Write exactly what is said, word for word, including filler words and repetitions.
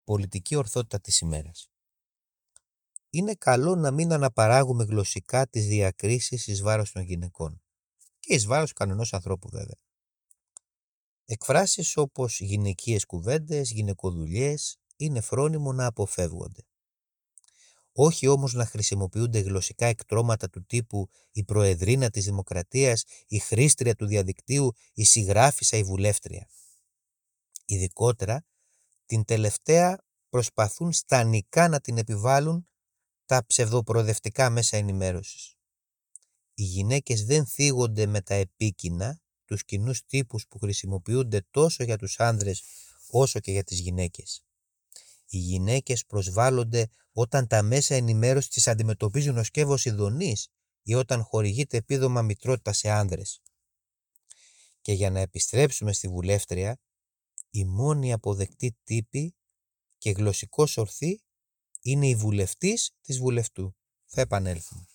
πολιτική ορθότητα της ημέρας. Είναι καλό να μην αναπαράγουμε γλωσσικά τις διακρίσεις εις βάρος των γυναικών και εις βάρος κανενός ανθρώπου βέβαια. Εκφράσεις όπως γυναικείες κουβέντες, γυναικοδουλειές είναι φρόνιμο να αποφεύγονται. Όχι όμως να χρησιμοποιούνται γλωσσικά εκτρώματα του τύπου η προεδρίνα της Δημοκρατίας, η χρήστρια του διαδικτύου, η συγγράφισσα, η βουλεύτρια. Ειδικότερα, την τελευταία προσπαθούν στανικά να την επιβάλλουν τα ψευδοπροοδευτικά μέσα ενημέρωσης. Οι γυναίκες δεν θίγονται με τα επίκεινα, τους κοινούς τύπους που χρησιμοποιούνται τόσο για τους άνδρες όσο και για τις γυναίκες. Οι γυναίκες προσβάλλονται όταν τα μέσα ενημέρωσης τις αντιμετωπίζουν ως σκεύος ειδονής ή όταν χορηγείται επίδομα μητρότητα σε άνδρες. Και για να επιστρέψουμε στη βουλεύτρια, η μόνη αποδεκτή τύπη και γλωσσικός ορθή είναι η βουλευτής της βουλευτού. Θα επανέλθουμε.